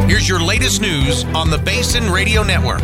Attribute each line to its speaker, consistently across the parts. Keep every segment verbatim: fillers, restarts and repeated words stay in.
Speaker 1: Here's your latest news on the Basin Radio Network.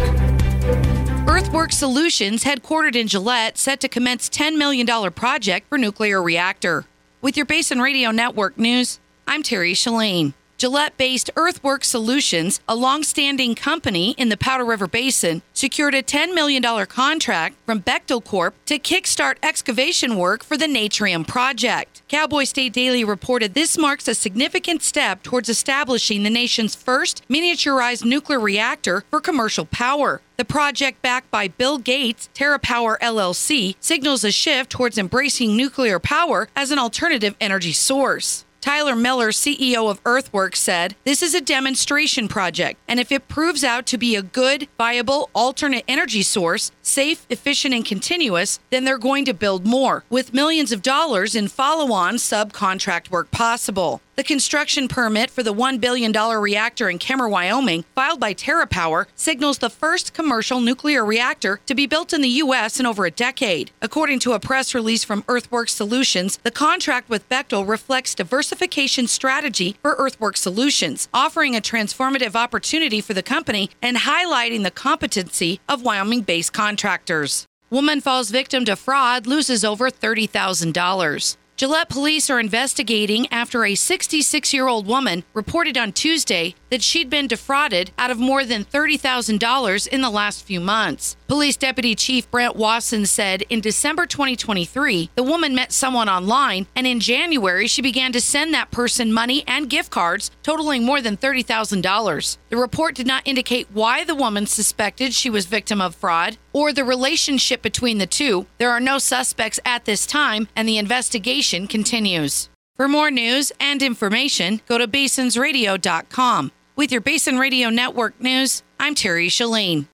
Speaker 2: Earthworks Solutions, headquartered in Gillette, set to commence ten million dollars project for nuclear reactor. With your Basin Radio Network news, I'm Terry Shalane. Gillette-based Earthworks Solutions, a long-standing company in the Powder River Basin, secured a ten million dollars contract from Bechtel Corp to kickstart excavation work for the Natrium project. Cowboy State Daily reported this marks a significant step towards establishing the nation's first miniaturized nuclear reactor for commercial power. The project, backed by Bill Gates' TerraPower L L C, signals a shift towards embracing nuclear power as an alternative energy source. Tyler Miller, C E O of Earthworks, said, "This is a demonstration project, and if it proves out to be a good, viable, alternate energy source, safe, efficient, and continuous, then they're going to build more, with millions of dollars in follow-on subcontract work possible." The construction permit for the one billion dollars reactor in Kemmer, Wyoming, filed by TerraPower, signals the first commercial nuclear reactor to be built in the U S in over a decade. According to a press release from Earthworks Solutions, the contract with Bechtel reflects diversification strategy for Earthworks Solutions, offering a transformative opportunity for the company and highlighting the competency of Wyoming-based contractors. Woman falls victim to fraud, loses over thirty thousand dollars. Gillette police are investigating after a sixty-six-year-old woman reported on Tuesday that she'd been defrauded out of more than thirty thousand dollars in the last few months. Police Deputy Chief Brent Wasson said in December twenty twenty-three, the woman met someone online, and in January, she began to send that person money and gift cards totaling more than thirty thousand dollars. The report did not indicate why the woman suspected she was victim of fraud or the relationship between the two. There are no suspects at this time, and the investigation continues. For more news and information, go to basins radio dot com. With your Basin Radio Network news, I'm Terry Shalane.